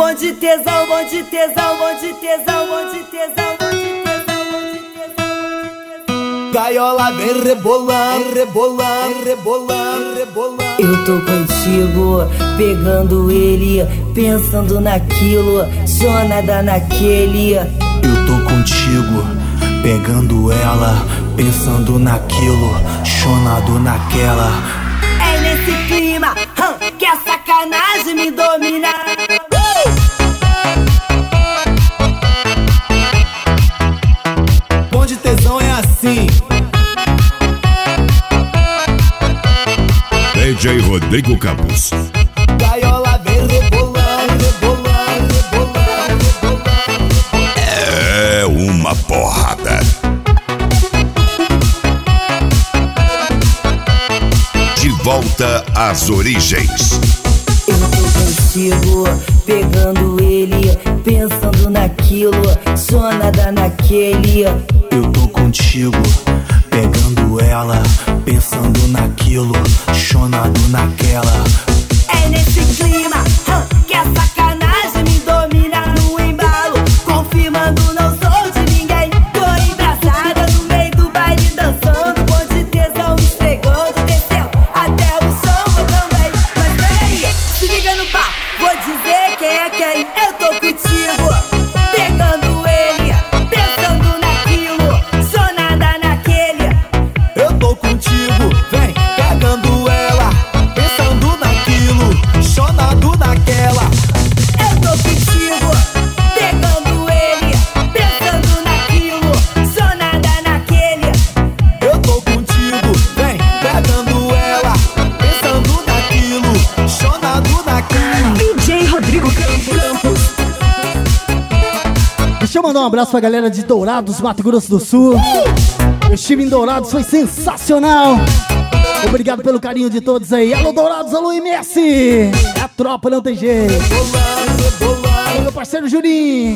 Bom de tesão, bom de tesão, bom de tesão, bom de tesão, bom de tesão, bom de tesão. Gaiola vem rebolando, rebolando, rebolando, rebolando. Eu tô contigo, pegando ele, pensando naquilo, sonada naquele. Eu tô contigo, pegando ela, pensando naquilo, chonado naquela. É nesse clima que a sacanagem me domina. Bom de tesão é assim. DJ Rodrigo Campos. Gaiola vem rebolando, rebolando, rebolando, rebolando. É uma porrada. De volta às origens. Eu tô contigo, pegando ele, pensando naquilo, sonada naquele. Eu tô contigo, pegando ela, pensando naquilo, chonado naquela. É nesse clima que a sacanagem me domina. No embalo, confirmando não sou de ninguém. Tô engraçada no meio do baile, dançando. Bom de tesão, esfregando, descendo até o som eu também. Mas peraí, se liga no pá, vou dizer quem é quem. Eu tô contigo, pegando ele, pensando naquilo, sonada naquele. Eu tô contigo, vem, pegando ela, pensando naquilo, chonado naquela. Eu tô contigo, pegando ele, pensando naquilo, sonada naquele. Eu tô contigo, vem, pegando ela, pensando naquilo, chonado naquilo. DJ Rodrigo Campos. Deixa eu mandar um abraço pra galera de Dourados, Mato Grosso do Sul. Eu estive em Dourados, foi sensacional. Obrigado pelo carinho de todos aí. Alô Dourados, alô MS. É a tropa, não tem jeito. Alô meu parceiro Juninho.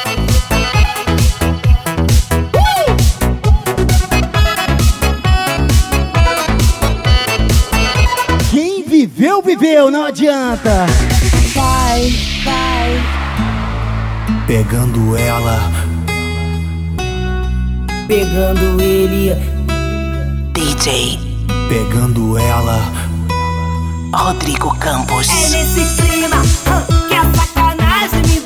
Quem viveu, viveu, não adianta. Vai, vai. Pegando ela, Pegando ele, DJ pegando ela. Rodrigo Campos. é nesse clima que a sacanagem me